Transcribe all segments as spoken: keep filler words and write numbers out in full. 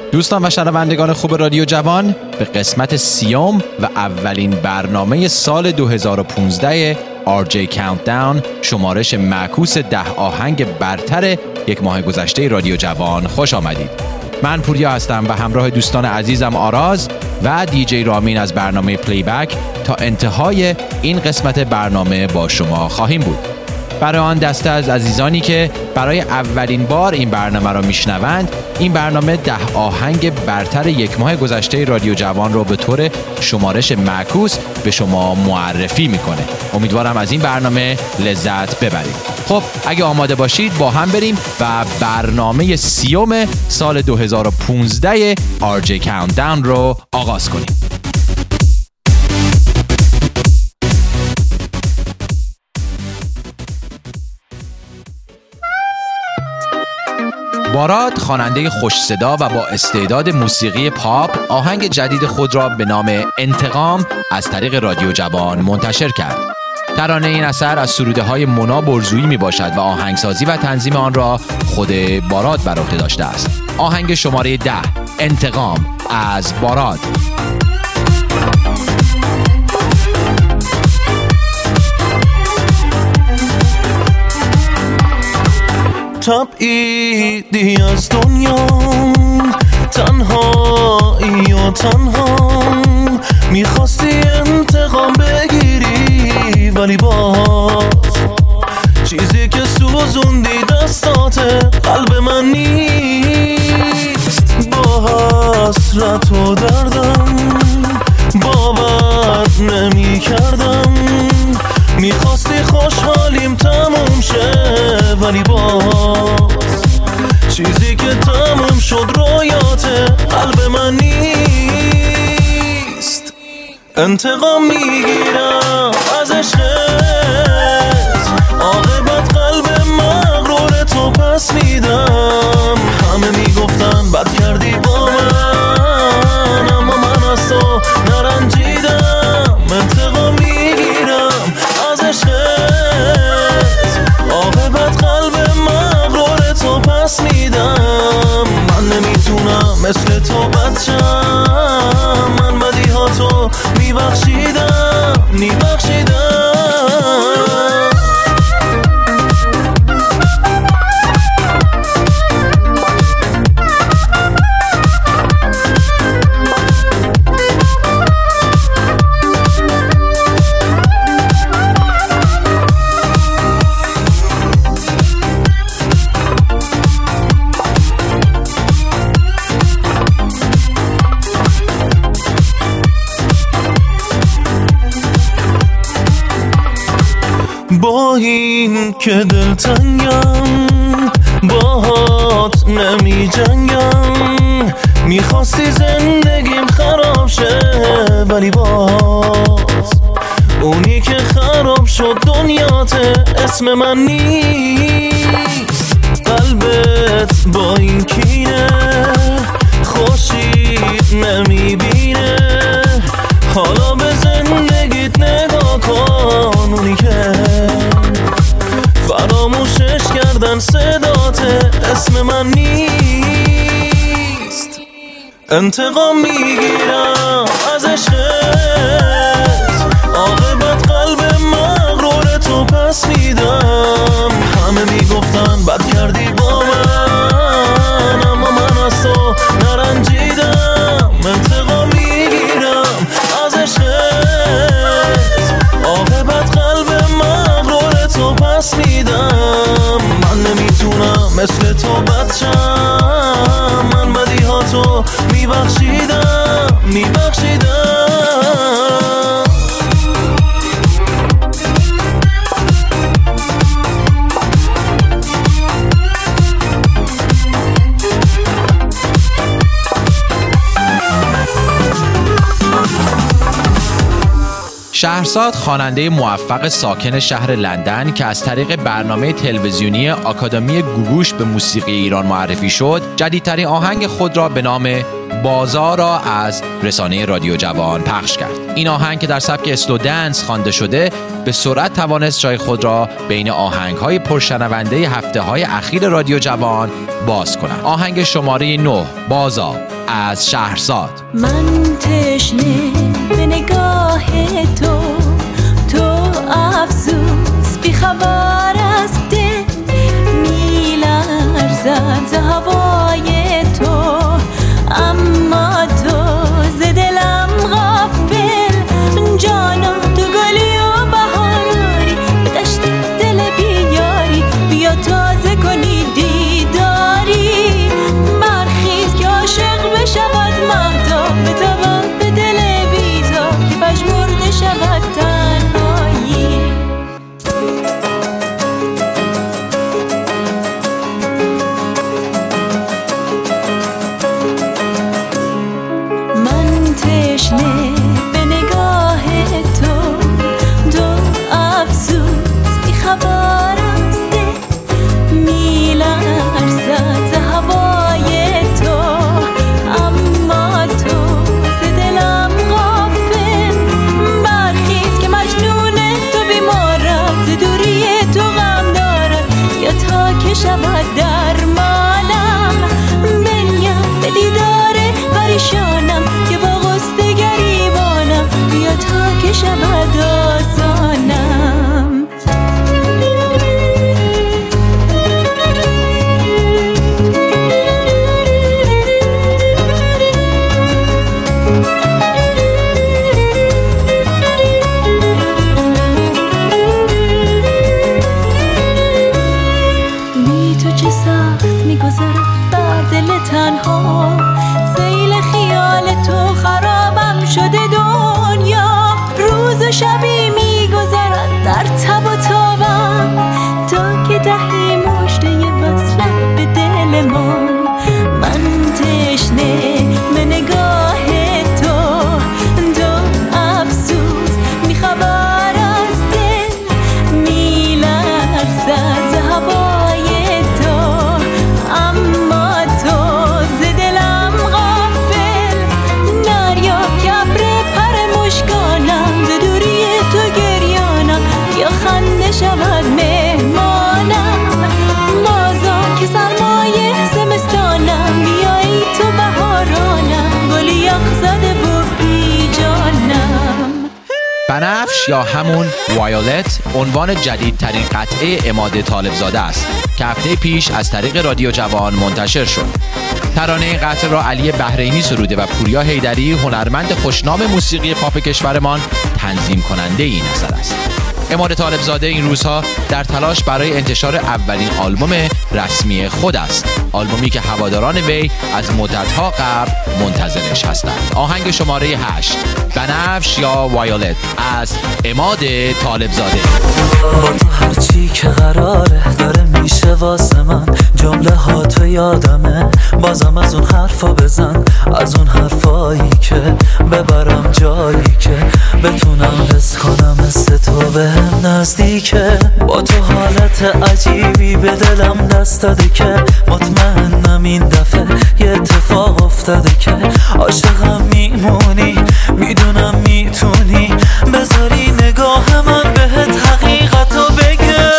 دوستان و شنوندگان خوب رادیو جوان، به قسمت سیوم و اولین برنامه سال دو هزار و پانزده آر جی Countdown، شمارش معکوس ده آهنگ برتر یک ماه گذشته رادیو جوان خوش آمدید. من پوریا هستم و همراه دوستان عزیزم آراز و دیجی رامین از برنامه پلی بک تا انتهای این قسمت برنامه با شما خواهیم بود. برای آن دسته از عزیزانی که برای اولین بار این برنامه را میشنوند، این برنامه ده آهنگ برتر یک ماه گذشته رادیو جوان رو به طور شمارش معکوس به شما معرفی میکنه. امیدوارم از این برنامه لذت ببرید. خب اگه آماده باشید با هم بریم و برنامه سیوم سال دو هزار و پانزده آر جی Countdown رو آغاز کنیم. باراد، خواننده خوش صدا و با استعداد موسیقی پاپ، آهنگ جدید خود را به نام انتقام از طریق رادیو جوان منتشر کرد. ترانه این اثر از سروده های مونا برزویی می باشد و آهنگسازی و تنظیم آن را خود باراد بر عهده داشته است. آهنگ شماره ده، انتقام از باراد. تبعیدی از دنیا، تنهایی و تنها، میخواستی انتقام بگیری ولی باز چیزی که سوزوندی دستات قلب من نیست. با حسرت و دردم باور نمی کردم، میخواستی خوشحالیم تموم شه ولی باز چیزی که تموم شد رویات قلب من نیست. انتقام میگیرم از عشقت، عاقبت قلب مغرور تو پس میدم. همه میگفتن بد کردی با من، اما من از تو نرنجیدم. انتقام میگیرم از عشقت، عاقبت قلب مغرور تو پس میدم. من نمیتونم مثل تو بچم، من بدیها تو میبخشیدم میبخشیدم. با این که دلتنگم باهات نمی جنگم، میخواستی زندگیم خراب شه ولی باز اونی که خراب شد دنیاته اسم من نیست. قلبت با این کینه خوشی نمی بینه، حالا به زندگیت نگاه کن. اونی که فراموشش کردن صدات اسم من نیست. انتقام میگیرم از عشقت، عاقبت قلب مغرور تو پس میدم. همه میگفتن بد کردی با من، اما من از تو نرنجیدم. انتقام میگیرم از عشقت، عاقبت قلب مغرور تو پس میدم. من نمیتونم مثل تو بچم، من بدیها تو میبخشیدم میبخشیدم. شهرزاد، خواننده موفق ساکن شهر لندن که از طریق برنامه تلویزیونی آکادمی گوگوش به موسیقی ایران معرفی شد، جدیدترین آهنگ خود را به نام بازار را از رسانه رادیو جوان پخش کرد. این آهنگ که در سبک اسلو دنس خوانده شده، به سرعت توانست جای خود را بین آهنگ‌های پرشنونده هفته‌های اخیر رادیو جوان باز کند. آهنگ شماره نه، بازار از شهرزاد. من تشنه به نگاه تو، تو افسوس بی خبر از دل، میلرزد ز هوای تو، اما تو ز دلم غافل. جانا تو گلی و بهاری، به دشت دل بیاری، بیا تازه کنی دیداری. برخیز که عاشق بشود مهتاب، بتابد به دل بیتاب که پژمرده شود تنهایی. من تشنه به نگاه تو، تو افسوس بی خبر از دل، میلرزد ز هوای تو، اما تو ز دلم غافل. برخیز که مجنون تو بیمارم، ز دوری تو غم دارم، یا تا که شود درمانم. بنیم به دیدار پریشانم که با غصه گریبانم، بیا تا که شود آسانم. بی تو چه سخت میگذرد بر دل تنها، سیل خیال تو خرابم شده دنیا. روز و شبی میگذرد در تب و تابم، تا که دهی مژده وصلت به دل ما. من تشنه به نگاه تو، تو افسوس بی خبر از دل، میلرزد ز هوای تو، اما تو ز دلم غافل. نریاب که ابر پر مشکانم، ز دوری تو گریانم، یا خنده شود مهمانم. بازا که سرمایه زمستانم، بیایی تو بهارانم، گلی یخ زده و بی جانم. بنفش یا همون وایولت عنوان جدیدترین قطعه عماد طالبزاده است که هفته پیش از طریق رادیو جوان منتشر شد. ترانه این قطعه را علی بحرینی سروده و پوریا حیدری هنرمند خوشنام موسیقی پاپ کشورمان تنظیم کننده این اثر است. عماد طالبزاده این روزها در تلاش برای انتشار اولین آلبوم رسمی خود است، آلبومی که هواداران وی از مدت‌ها قبل منتظرش هستند. آهنگ شماره هشت، بنفش یا وایولت از عماد طالبزاده. با تو هرچی که قراره داره میشه واسه من، جمله ها تو یادمه، بازم از اون حرفا بزن، از اون حرفایی که ببرم جایی که بتونم حس کنم مثل تو بهم نزدیکه. با تو حالت عجیبی به دلم دست داده که مطمئنم این دفعه یه اتفاق افتاده که عاشقم میمونی، میدونم میتونی بذاری نگاه من بهت حقیقتو بگه.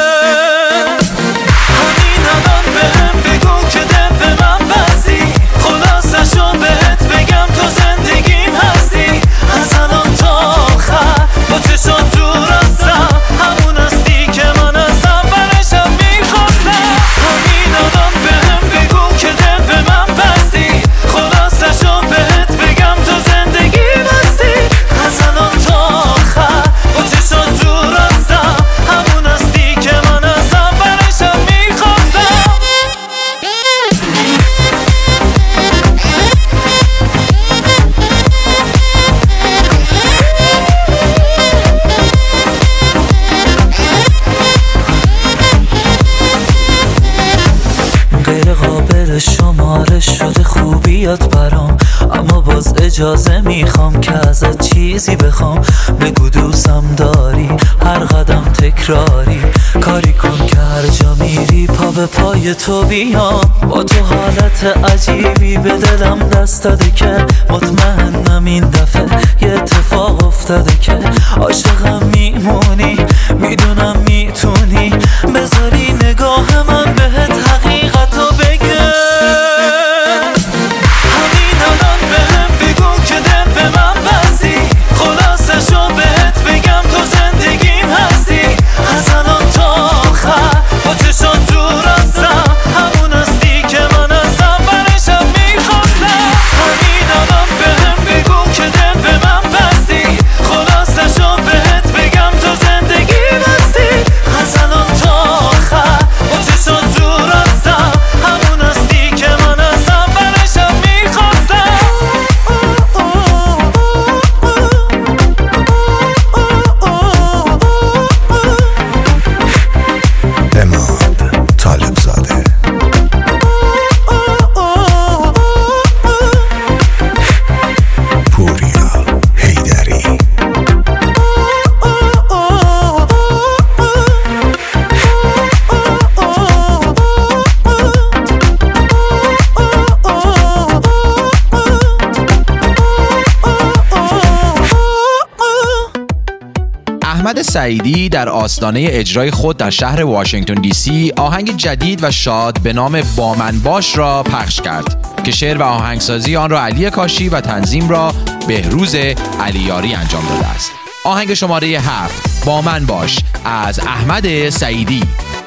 همین الان بهم بگو که دل به من بزی، خلاصشو بهت بگم تو زندگیم هستی، از الان تا آخر با چشات تو راستم، همون هستی که من از اولشم میخواستم. همین الان بهم بگو که دل به من بزی، خلاصشو بهت بگم تو زندگیم هستی، از الان تا آخر با چشات تو راستم، همون هستی که من از اولشم میخواستم. غیر قابل شماره شده خوبیات برام، اما باز اجازه میخوام که ازت چیزی بخوام. بگو دوستم داری، هر قدم تکراری، کاری کن که هر جا میری پا به پای تو بیام. با تو حالت عجیبی به دلم دست داده که مطمئنم این دفعه یه اتفاق افتاده که عاشقم میمونی، میدونم میتونی بذاری نگاه من بهت حقیقتو بگه. همین احمد سعیدی در آستانه اجرای خود در شهر واشنگتن دی سی آهنگ جدید و شاد به نام با من باش را پخش کرد که شعر و آهنگسازی آن را علی کاشی و تنظیم را بهروز علیاری انجام داده است. آهنگ شماره هفت با من باش از احمد سعیدی.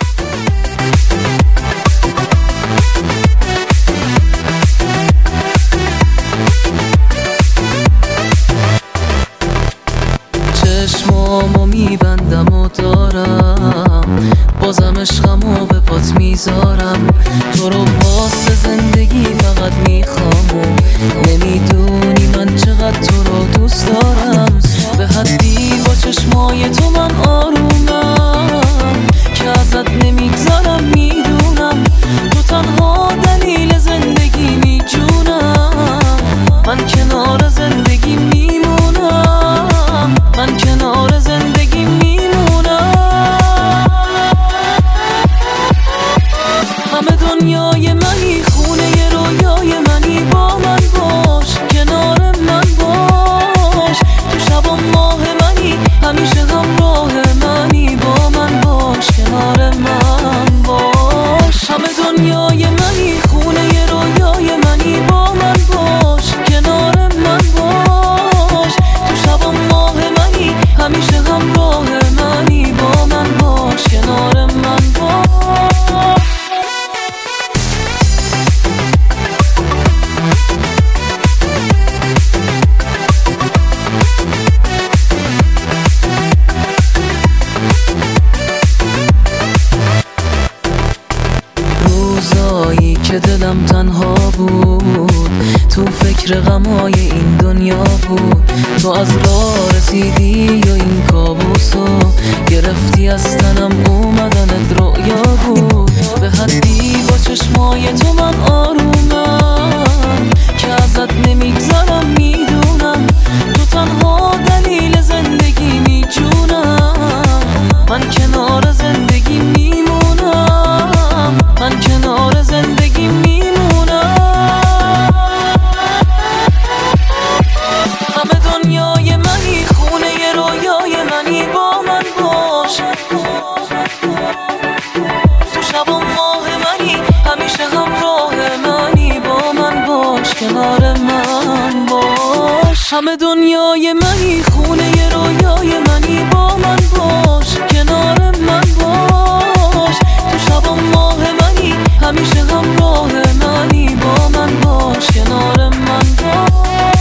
چشمامو میبندم و دارم بازم عشقمو به پات میذارم، تو رو واسه زندگی فقط میخوام و نمیدونی من چقدر تو رو دوست دارم. به حدی با چشمای تو من آرومم که ازت نمیگذارم، میدونم تو تنها دلیل زندگی میجونم. من کنار زندگی میمونم، من کنار زندگی میمونم. همه دنیای منی، خونه رویای منی، با من باش، کنار من باش. تو شب و ماه منی، همیشه همراه منی، با من باش، کنار من باش. همه دنیای منی، خونه رویای منی، با من باش، کنار من باش. تو شب و ماه منی، همیشه همراه منی، با من باش، کنار من باش. روزایی که دلم تنها بود، تو فکر غمای این دنیا بود، تو از راه رسیدی و این کابوسو گرفتی از تنم، اومدنت رؤیا بود. به حدی با چشمای تو من آرومم که ازت نمیگذارم، میدونم تو تنها دلیل زندگی میجونم. من کنار زندگی میمونم، من کنار زندگی میمونم. همه دنیای منی، خونه رویای منی، با من باش. تو شب و ماه منی، همیشه همراه منی، با من باش، کنار من باش. همه دنیای منی، خونه رویای منی، با من باش، کنار من باش. تو شب و ماه منی، همیشه همراه منی، با من باش، کنار من باش.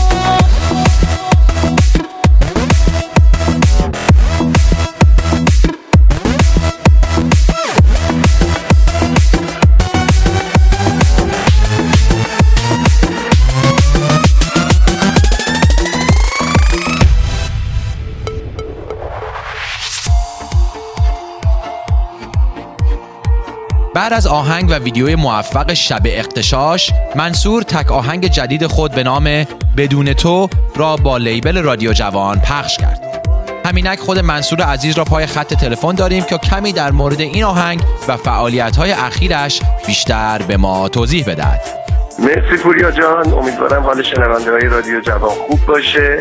بعد از آهنگ و ویدیوی موفق شب اغتشاش، منصور تک آهنگ جدید خود به نام بدون تو را با لیبل رادیو جوان پخش کرد. همینک خود منصور عزیز را پای خط تلفن داریم که کمی در مورد این آهنگ و فعالیت‌های اخیرش بیشتر به ما توضیح بدهد. مرسی پوریا جان، امیدوارم حال شنونده‌های رادیو جوان خوب باشه.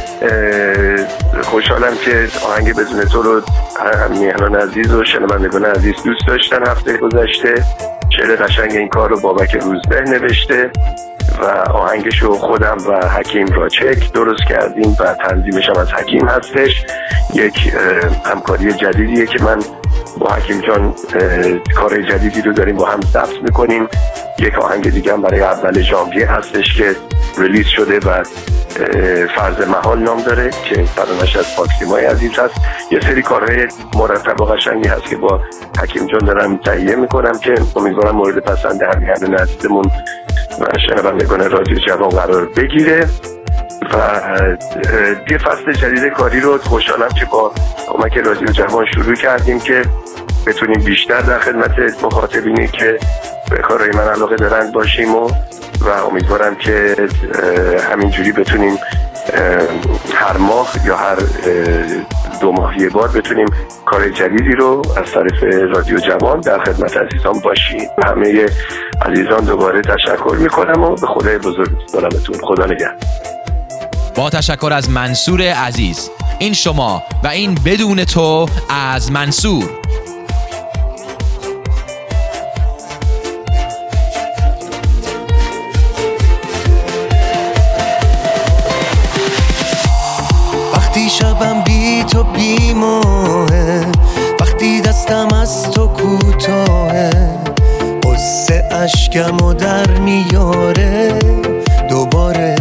خوشحالم که آهنگ بدون تو رو میهنان عزیز و شنوندگان عزیز دوست داشتن. هفته گذشته شعر قشنگ این کار رو بابک روزبه نوشته و آهنگشو خودم و حکیم راچک درست کردیم و تنظیمش هم از حکیم هستش. یک همکاری جدیدیه که من با حکیم جان کار جدیدی رو داریم با هم ضبط میکنیم. یک آهنگ دیگه هم برای اول ژانویه هستش که ریلیز شده و فرض محال نام داره که ترانه‌اش از پاکسیمای عزیز هست. یه سری کارهای مرتب و قشنگی هست که با حکیم جان دارم تهیه میکنم که امیدوارم مورد پسند همیهنان عزیزمون و شنوندگان رادیو جوان قرار بگیره. و یه فصل جدید کاری رو خوشحالم که با کمک رادیو جوان شروع کردیم که بتونیم بیشتر در خدمت مخاطبینی که به کارهای من علاقه دارند باشیم و و امیدوارم که همینجوری بتونیم هر ماه یا هر دو ماه یه بار بتونیم کار جدیدی رو از طرف رادیو جوان در خدمت عزیزان باشیم. همه عزیزان دوباره تشکر میکنم و به خدای بزرگ میسپارمتون. خدا نگهدار. با تشکر از منصور عزیز. این شما و این بدون تو از منصور. وقتی شبم بی تو بی ماهه، وقتی دستم از تو کوتاهه، قصه اشکمو در میاره دوباره.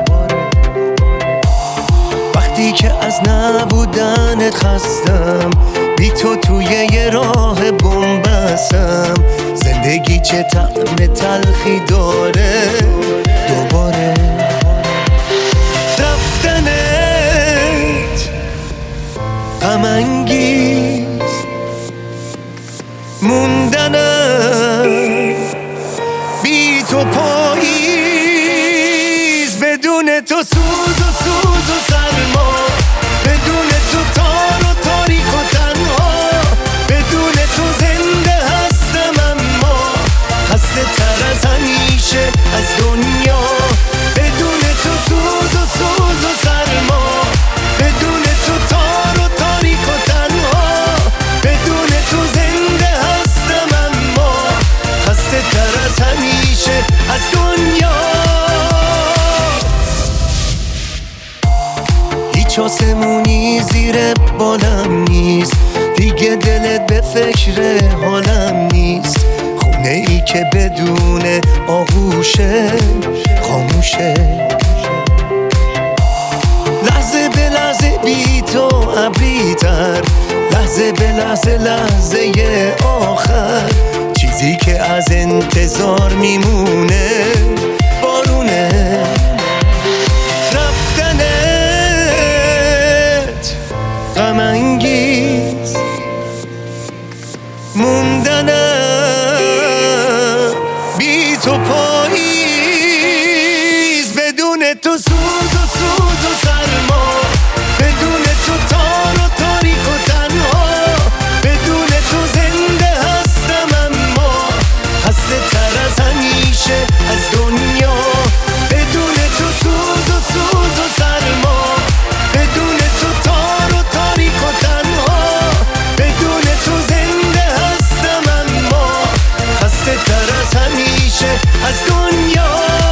وقتی که از نبودنت خستم، بی تو توی یه راه بنبستم، زندگی چه طعم تلخی داره دوباره. رفتنت غم انگیز، موندنم بی تو پاییز، بدون تو سوز و سوز و سرما، بدون تو تار و تاریک و تنها، بدون تو زنده هستم اما خسته تر از همیشه از دنیا. بدون تو سوز و سوز و سرما، بدون تو تار و تاریک و تنها، بدون تو زنده هستم اما خسته تر از همیشه از دنیا. هیچ آسمونی زیر بالم نیست، دیگه دلت به فکر حالم نیست، خونه ای که بدون آغوشه خاموشه. لحظه به لحظه بی تو ابری‌تر، لحظه به لحظه لحظه آخر، چیزی که از انتظار میمونه بارونه. رفتنت غم انگیز، موندنم بی تو پاییز، بدون تو سوز و سوز و سرما، بدون تو تار و تاریک و تنها، بدون تو زنده هستم اما خسته تر از همیشه از دنیا. بدون تو سوز و سوز و سرما، بدون تو تار و تاریک و تنها، بدون تو زنده هستم اما خسته تر از همیشه از دنیا.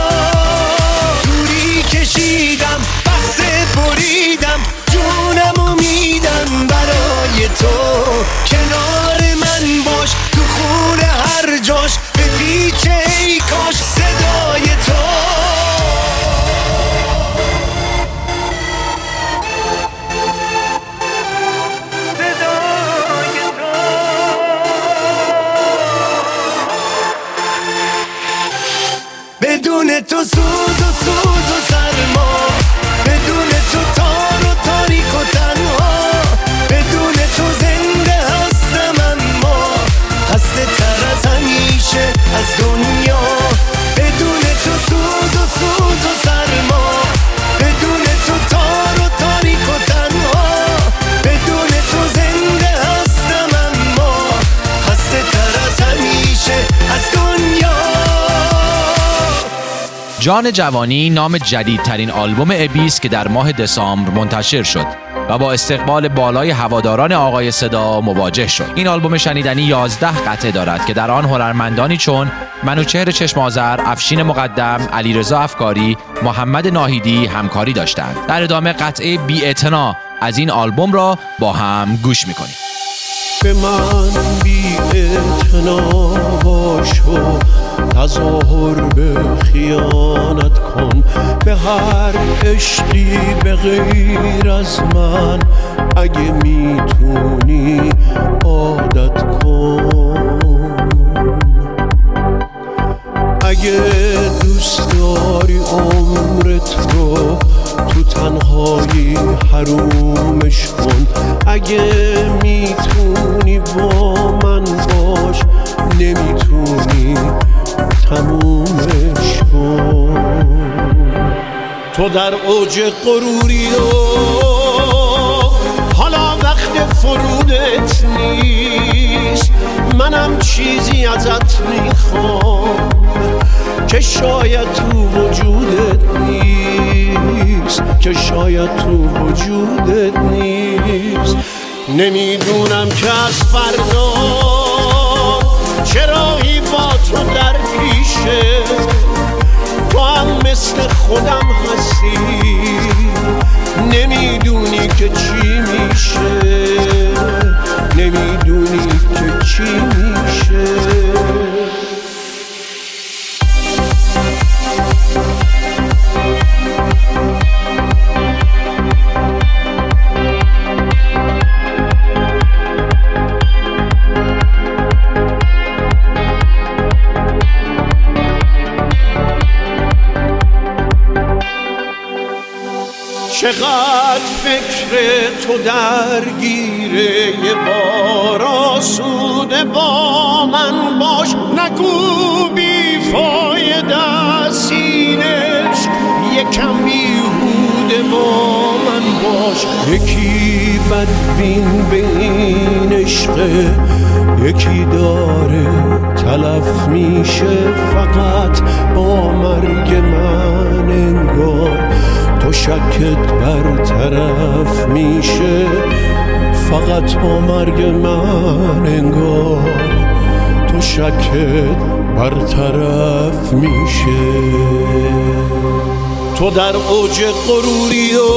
دوری کشیدم، بحث بریدم، جونمو میدم برای تو، کنار من باش تو خونه هر جاش، به پیچ ای کاش صدای تو. بدون تو سوز و سوز و سرما، بدون تو تار و تاریک و تنها، بدون تو زنده هستم اما خسته تر از همیشه از دنیا. بدون تو سوز و سوز و سرما، بدون تو تار و تاریک و تنها، بدون تو زنده هستم اما خسته تر از همیشه از دنیا. جان جوانی نام جدیدترین آلبوم ابیست که در ماه دسامبر منتشر شد و با استقبال بالای هواداران آقای صدا مواجه شد. این آلبوم شنیدنی یازده قطعه دارد که در آن هنرمندانی چون منوچهر چشم آذر، افشین مقدم، علیرضا افکاری، محمد ناهیدی همکاری داشتند. در ادامه قطعه بی‌اعتنا از این آلبوم را با هم گوش می‌کنیم. به من بی‌اعتنا باش و تظاهر به خیانت کن، به هر عشقی به غیر از من اگه میتونی عادت کن. اگه دوست داری عمرت رو تو تنهایی حرومش کن، اگه میتونی با من باش، نمیتونی تمومش کن. تو در اوج غروری و حالا وقت فرودت نیست، منم چیزی ازت میخوام که شاید تو وجودت نیست، که شاید تو وجودت نیست. نمیدونم که از فردا چه راهی با تو در پیشه، تو هم مثل خودم هستی، نمیدونی که چی میشه، نمیدونی که چی میشه. چقدر فکر تو درگیره، یه بار آسوده با من باش، نگو بی فایده سینش، یکم بیهوده با من باش. یکی بدبین به این عشقه، یکی داره تلف میشه فقط با مرگ من، انگار تو شکت برطرف میشه فقط با مرگ من، انگار تو شکت برطرف میشه. تو در اوج غروری و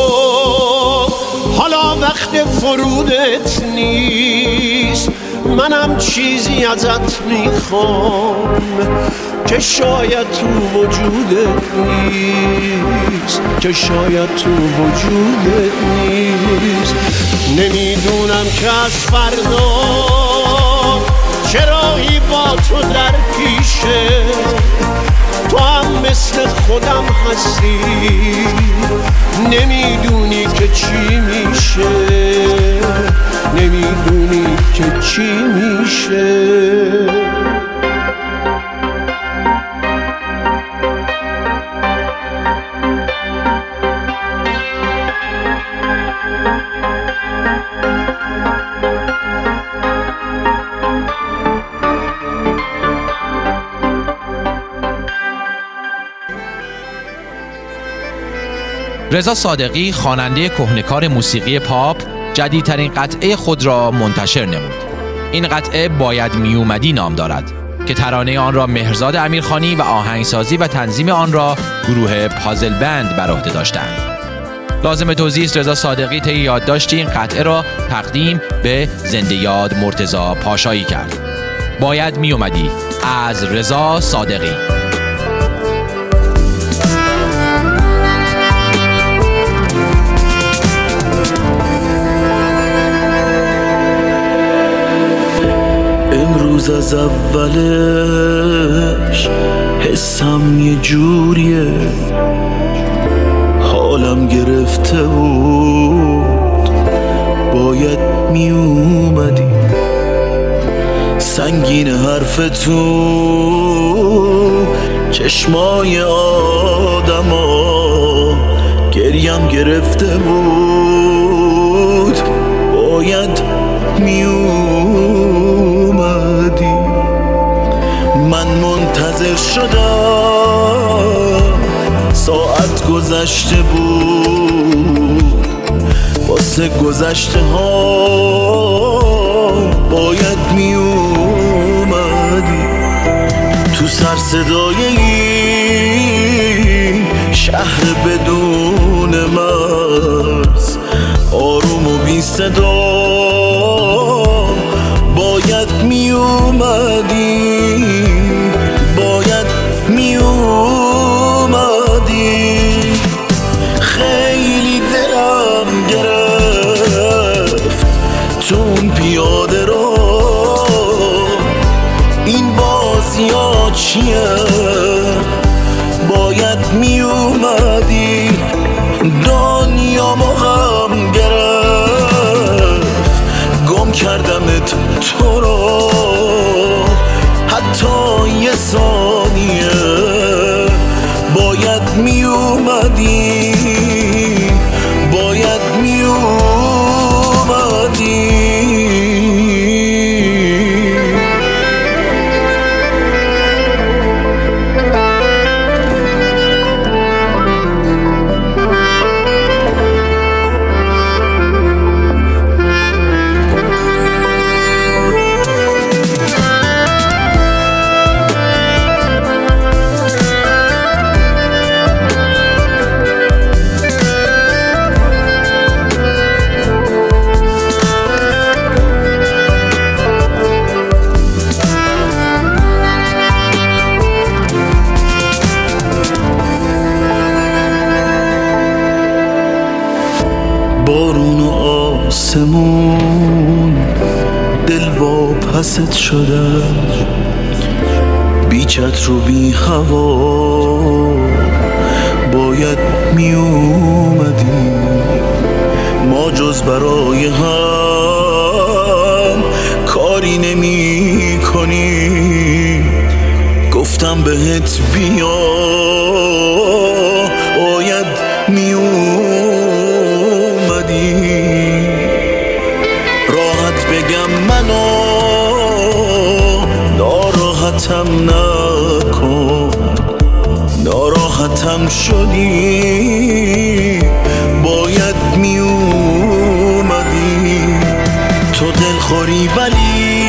حالا وقت فرودت نیست، منم چیزی ازت میخوام که شاید تو وجودت نیست، که شاید تو وجودت نیست. نمیدونم که از فردا چه راهی با تو در پیشه، تو هم مثل خودم هستی، نمیدونی که چی میشه، نمیدونی که چی میشه. رضا صادقی خواننده کهنه‌کار موسیقی پاپ جدیدترین قطعه خود را منتشر نمود. این قطعه باید میومدی نام دارد که ترانه آن را مهرزاد امیرخانی و آهنگسازی و تنظیم آن را گروه پازل بند بر عهده داشتند. لازم توضیح است رضا صادقی طی یادداشتی این قطعه را تقدیم به زنده یاد مرتضی پاشایی کرد. باید میومدی از رضا صادقی. امروز از اولش حسم یه جوریه، حالم گرفته بود باید می اومدی، سنگین حرف تو چشمای آدما، گریم گرفته بود باید می اومدی. من منتظر شدم ساعت گذشته بود، واسه گذشته ها باید می اومدی. تو سر صدای این شهر بدون مرز، آروم و بی صدا باید می اومدی، باید می اومدی. خیلی دلم گرفت تو اون پیاده رو، این بازی ها چیه باید می اومدی. دنیامو غم گرفت گم کردمت تو رو، حتی یه ثانیه باید می اومدی، باید می اومدی. آسمون دل واپست شده، بی چتر و بی هوا باید می اومدیم ما، جز برای هم کاری نمی کنیم. گفتم بهت بیا باید می اومدیم. راحت بگم منو ناراحتم نکن، ناراحتم شدی باید می اومدی. تو دلخوری ولی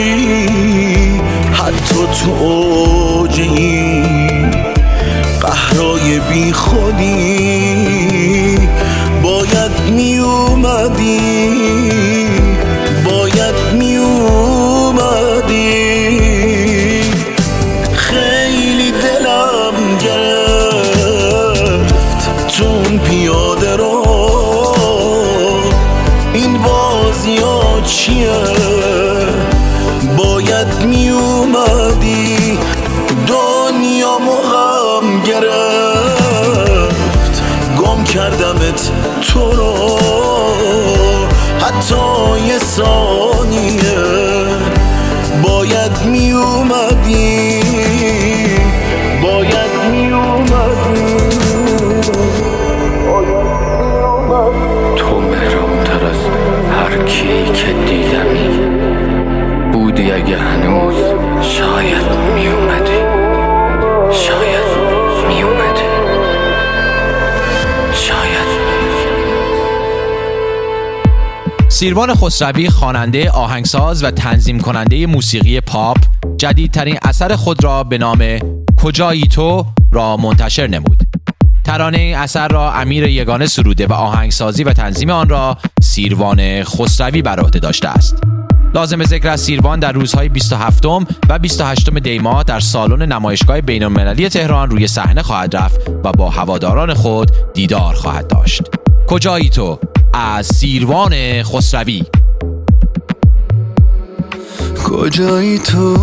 حتی تو اوج این قهرای بی خودی باید می اومدی، باید می اومدی. خیلی دلم گرفت چون پیاده رو، این بازی ها چیه باید می اومدی. دنیا مهم گرفت گم کردمت تو رو، حتی یه ثانیه باید می اومدی، باید می اومدی. تو مهربون‌تر از هر کی که دیدمی بودی، اگه هنوز شاید می اومدی، شاید می اومدی، شاید. سیروان خسروی خواننده، آهنگساز و تنظیم کننده موسیقی پاپ جدیدترین اثر خود را به نام کجایی تو را منتشر نمود. ترانه این اثر را امیر یگانه سروده و آهنگسازی و تنظیم آن را سیروان خسروی بر عهده داشته است. لازم ذکر است سیروان در روزهای بیست و هفتم و بیست و هشتم دی ماه در سالن نمایشگاه بین‌المللی تهران روی صحنه خواهد رفت و با هواداران خود دیدار خواهد داشت. کجایی تو از سیروان خسروی. کجایی تو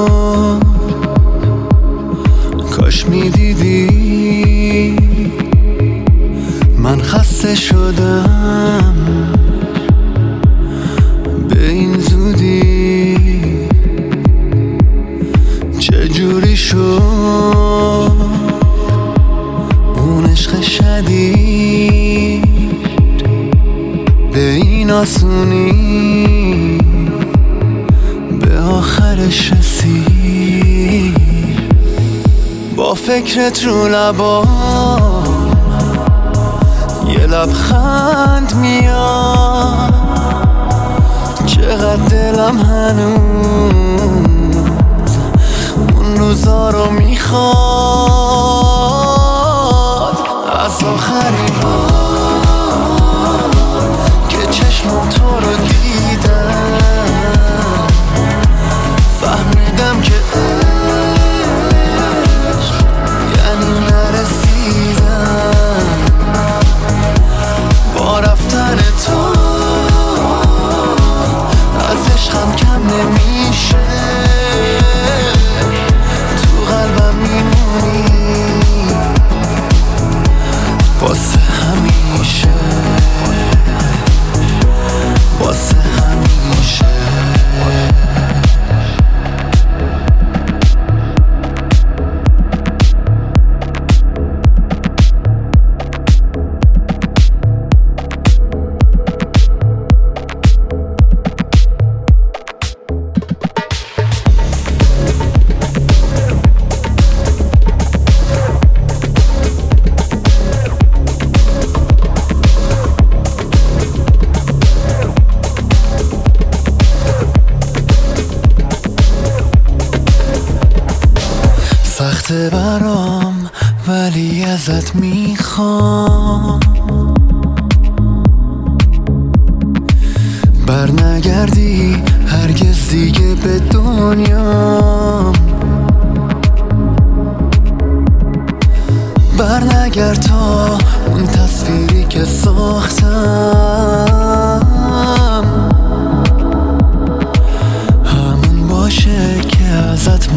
کاش می دیدی من خسته شدم به این زودی، چجوری شد اون عشق شدید به این آسونی به آخرش رسید. با فکرت رو لبام یه لبخند میاد، چقدر دلم هنوز اون روزا رو میخواد. از آخرین بار که چشمم تو رو دیدم فهمیدم که عشق یعنی نرسیدم. با رفتن تو از عشقم کم نمیشه، تو قلبم میمونی واسه همیشه، واسه همیشه. سخته برام ولی ازت میخوام برنگردی هرگز دیگه به دنیام، برنگرد تا اون تصویری که ساختم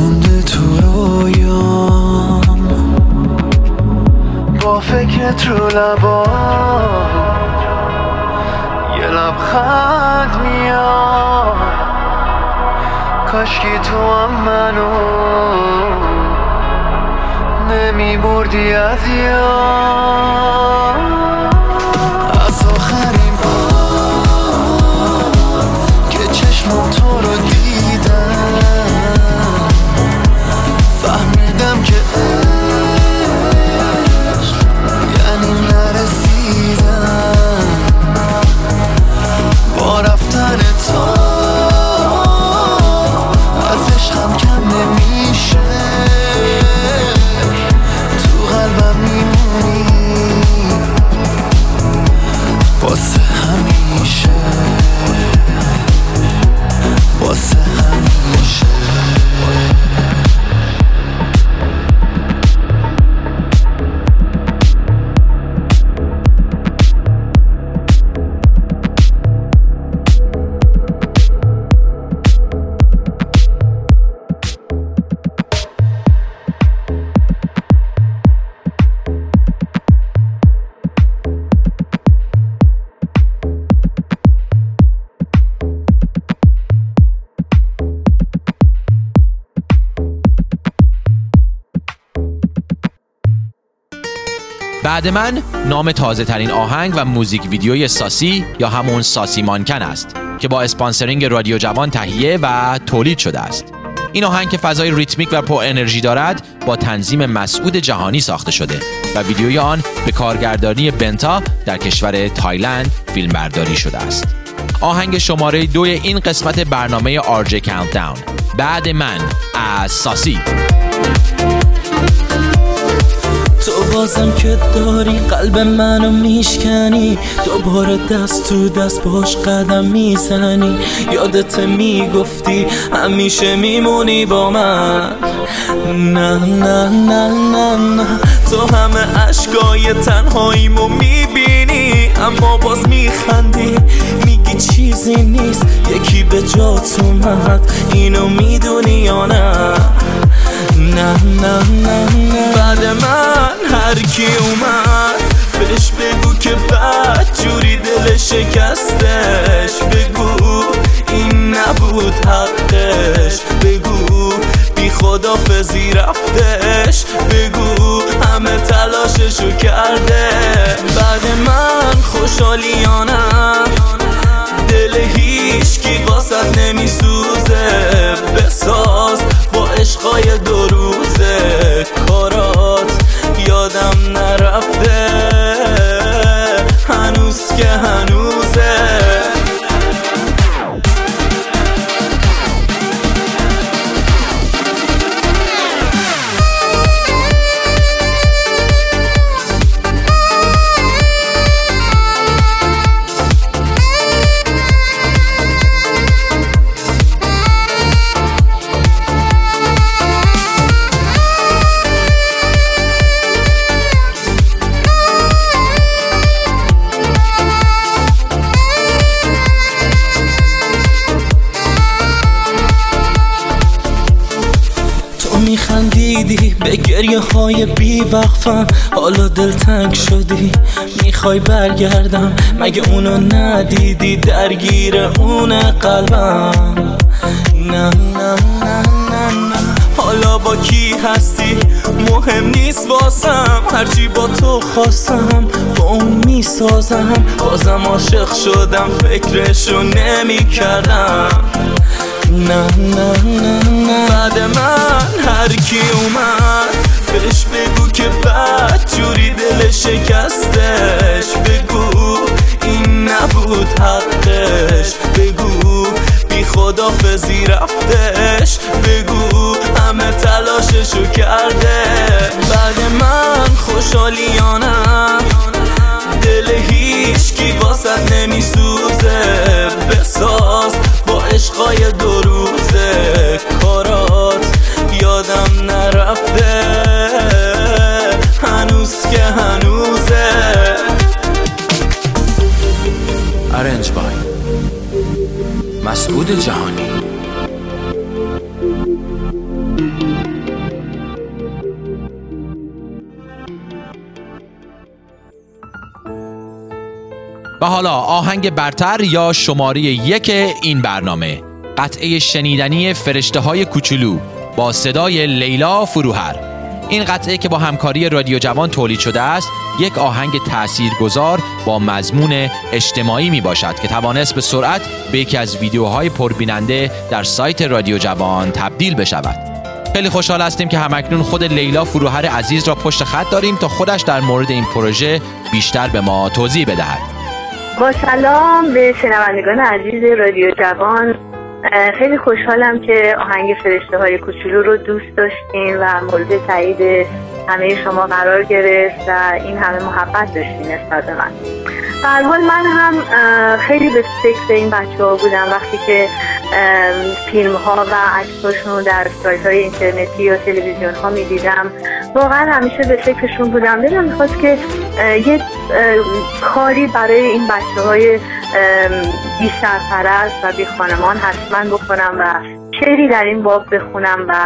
مونده تو رویام، با فکرت رو لبام یه لبخند میاد، کاشکی تو هم منو نمی بردی از یاد. از آخرین بار که چشمم تو رو دیدم، فهمیدم که عشق یعنی نرسیدم. با رفتن تو از عشقم کم نمیشه، تو قلبم میمونی واسه همیشه، واسه همیشه. بعد من نام تازه ترین آهنگ و موزیک ویدیوی ساسی یا همون ساسی مانکن است که با اسپانسرینگ رادیو جوان تهیه و تولید شده است. این آهنگ که فضای ریتمیک و پر انرژی دارد با تنظیم مسعود جهانی ساخته شده و ویدیوی آن به کارگردانی بنتا در کشور تایلند فیلم برداری شده است. آهنگ شماره دو این قسمت برنامه آر جی کاونتداون، بعد من از ساسی. تو بازم که داری قلب منو میشکنی، دوباره دست تو دست باش قدم میزنی. یادت میگفتی همیشه میمونی با من، نه نه نه نه نه. تو همه اشکای تنهاییمو میبینی اما باز میخندی، میگی چیزی نیست یکی به جات اومد، اینو میدونی یا نه؟ نه نه نه نه. بعد من هر کی اومد بهش بگو که بد جوری دل شکستش، بگو این نبود حقش، بگو بی خدافظی رفتش، بگو همه تلاششو کرده. بعد من خوشحالیانم دل هیچکی واسط نمیسوزه، بساز با عشقای دو روزه، کارات یادم نرفته هنوز که هنوزه. میخندیدی به گریه های بی وقفم، حالا دلتنگ شدی میخوای برگردم، مگه اونو ندیدی درگیر اون قلبم؟ نه نه نه نه نه. حالا با کی هستی مهم نیست واسم، هرچی با تو خواستم با اون میسازم، بازم عاشق شدم فکرشو نمی کردم. نه نه نه نه. بعد من هر کی اومد بهش بگو که بد جوری دل شکستش، بگو این نبود حقش، بگو بی خدافظی رفتش، بگو همه تلاششو کرده. بعد من خوشحالیانم دل هیچکی واسط نمیسوزه، بساز با عشقای دو روزه، کارات یادم نرفته هنوز که هنوزه. ارنج بای مسعود جهانی. و حالا آهنگ برتر یا شماره یک این برنامه، قطعه شنیدنی فرشته های کوچولو با صدای لیلا فروهر. این قطعه که با همکاری رادیو جوان تولید شده است، یک آهنگ تاثیرگذار با مضمون اجتماعی می باشد که توانست به سرعت به یکی از ویدیوهای پربیننده در سایت رادیو جوان تبدیل بشود. خیلی خوشحال هستیم که همکنون خود لیلا فروهر عزیز را پشت خط داریم تا خودش در مورد این پروژه بیشتر به ما توضیح بدهد. با سلام به شنوندگان عزیز رادیو جوان، خیلی خوشحالم که آهنگ فرشته های کوچولو رو دوست داشتین و مورد تایید همه شما قرار گرفت و این همه محبت داشتین نسبت به من. به هر حال من هم خیلی به فکر این بچه ها بودم وقتی که فیلم ها و عکساشون رو در سایت های اینترنتی یا تلویزیون ها می دیدم. واقعا همیشه به فکرشون بودم، دلم میخواست که یک کاری برای این بچه های بی سرپرست و بی خانمان حتما بکنم و شعری در این باب بخونم و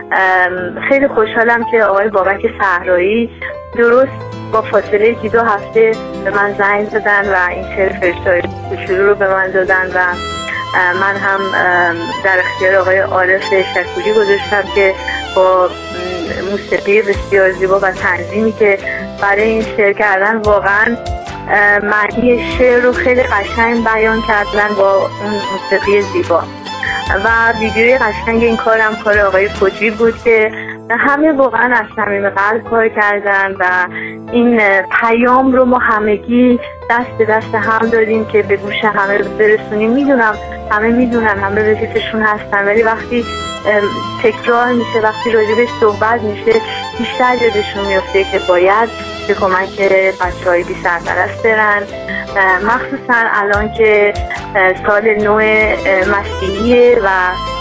خیلی خوشحالم که آقای بابک صحرایی درست با فاصله یکی دو هفته به من زنگ زدن و این شعر فرشته‌های کوچولو رو به من دادن و من هم در اختیار آقای عارف شکوری گذاشتم که با موسیقی بسیار زیبا و تنظیمی که برای این شعر کردن واقعا معنی شعر رو خیلی قشنگ بیان کردن با اون موسیقی زیبا. و ویدیوی قشنگ این کارم کار آقای فوجی بود که همه واقعا از صمیم قلب کار کردن و این پیام رو ما همگی دست به دست هم دادیم که به گوش همه برسونیم. میدونم همه میدونن، همه رفیقشون هستن، ولی وقتی تکرار میشه، وقتی راجبش صحبت میشه، بیشتر یادشون میفته که باید به کمک بچه های بی سرپرست برن، مخصوصا الان که سال نو مسیحیه و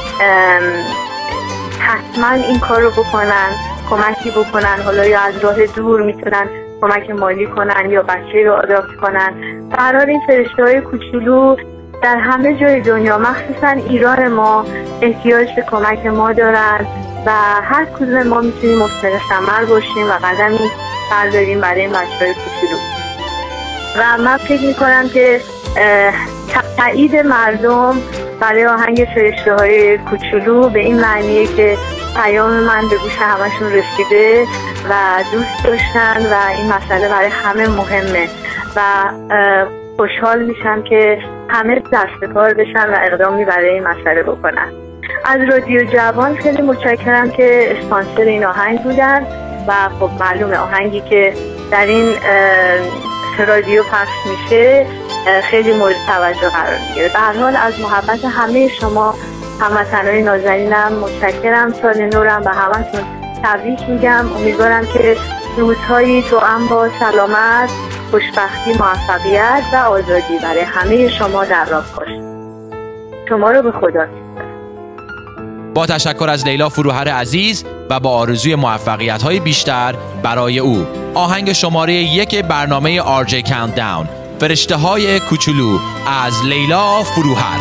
حتما این کار رو بکنن، کمکی بکنن. حالا یا از راه دور میتونن کمک مالی کنن یا بچه رو آداپت کنن. قرار این فرشته‌های کوچولو در همه جای دنیا، مخصوصا ایران ما، احتیاج به کمک ما دارن و هر کدوم ما میتونیم مستقل ثمر باشیم و قدمی برداریم برای این بچه‌های کوچولو. و من فکر میکنم که تایید مردم برای آهنگ فرشته‌های کوچولو به این معنیه که پیام من به گوش همشون رسیده و دوست داشتن و این مسئله برای همه مهمه و خوشحال میشم که همه دست کار بشن و اقدامی برای این مسئله بکنن. از رادیو جوان خیلی متشکرم که اسپانسر این آهنگ بودن و خب معلومه آهنگی که در این رادیو پخش میشه خیلی مورد توجه قرار میگیره. به هر حال از محبت همه شما هموطنان نازنینم متشکرم. سال نورم به همتون تبریک میگم. امیدوارم که روزهایی توأم با سلامت، خوشبختی، موفقیت و آزادی برای همه شما در راه باشه. شما رو به خدا. با تشکر از لیلا فروهر عزیز و با آرزوی موفقیت‌های بیشتر برای او، آهنگ شماره یک برنامه آر جی کاونتداون، فرشته‌های کوچولو از لیلا فروهر.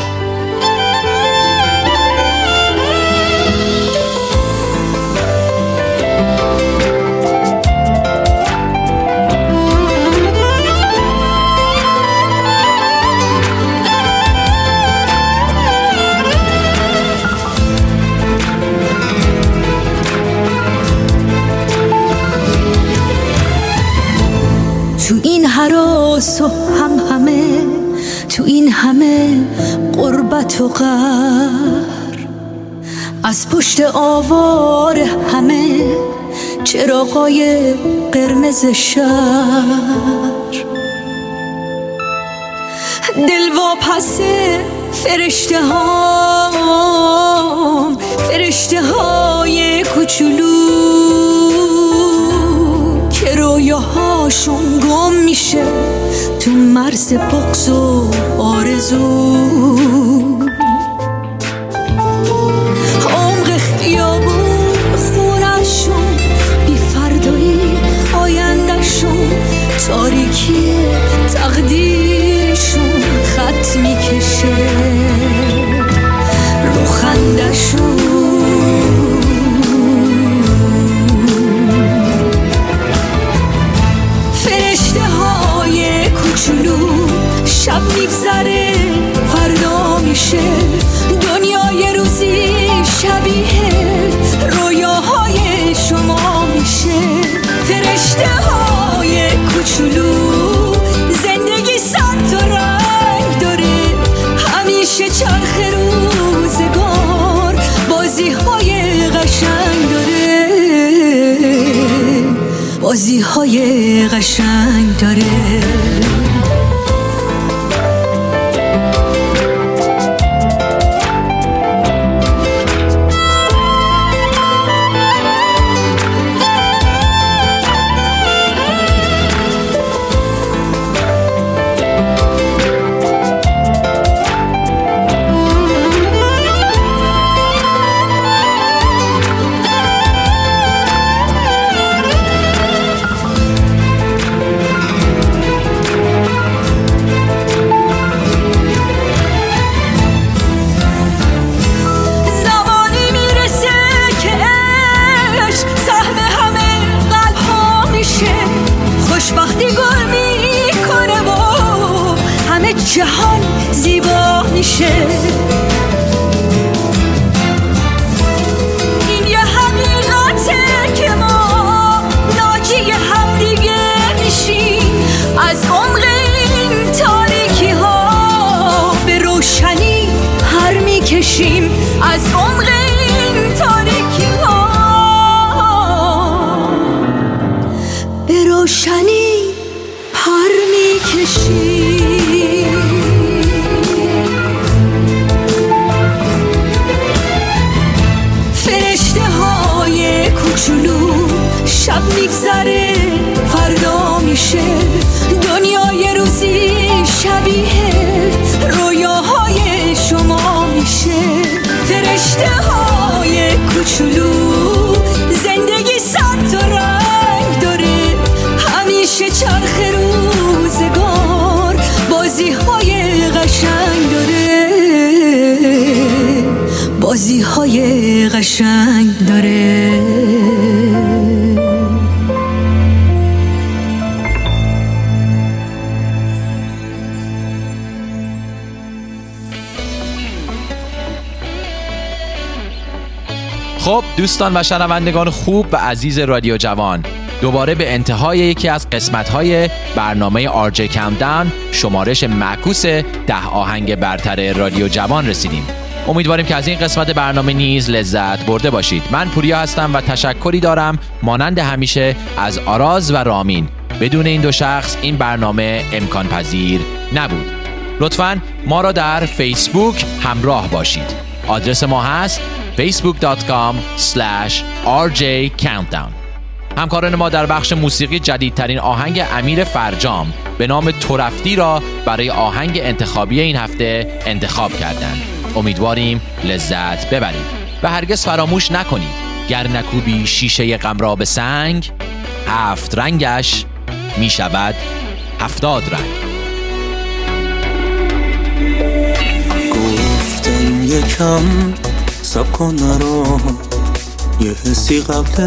تو این هراس و هم همه، تو این همه غربت و قهر، از پشت آوار همه چراغای قرمز شهر، دلواپس فرشته هام، فرشته های کوچولو که رویاهاشون گم میشه تو مرز بغض و آرزو، عمق خیابون خونشون، بی فردایی آیندهشون، تاریکی تقدیرشون خط میکشه رو خندشون. فرشته های کوچولو بازی های قشنگ داره. جهان زیبا میشه. این یه حقیقته که ما ناجی هم دیگه میشیم. از عمق این تاریکی ها به روشنی پر میکشیم. از عمق این تاریکی ها به روشنی پر میکشیم. کوچولو شب میگذره فردا میشه. دنیا یه روزی شبیه رویاهای شما میشه. فرشته های کوچولو زندگی صد تا رنگ داره. همیشه چرخ روزگار بازی های قشنگ داره. بازی های قشنگ داره. خب دوستان و شنوندگان خوب و عزیز رادیو جوان، دوباره به انتهای یکی از قسمت‌های برنامه آر جی کاونتداون شمارش معکوس ده آهنگ برتر رادیو جوان رسیدیم. امیدواریم که از این قسمت برنامه نیز لذت برده باشید. من پوریا هستم و تشکری دارم مانند همیشه از آراز و رامین. بدون این دو شخص این برنامه امکان پذیر نبود. لطفاً ما را در فیسبوک همراه باشید. آدرس ما هست facebook dot com slash r j countdown. همکاران ما در بخش موسیقی جدیدترین آهنگ امیر فرجام به نام تو رفتی را برای آهنگ انتخابی این هفته انتخاب کردند. امیدواریم لذت ببرید و هرگز فراموش نکنید گر نکوبی شیشه غم را به سنگ، هفت رنگش می شود هفتاد رنگ. گفتم یکم سب کن نرو، یه حسی قبل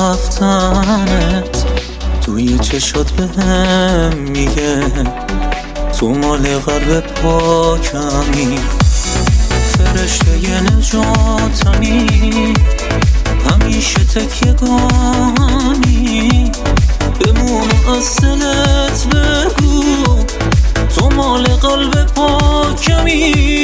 رفتنت توی چشات بهم میگه تو مال قلب پاکمی. فرشته ی نجاتمی، همیشه تکیه گاهمی. بمون از دلت بگو تو مال قلب پاکمی.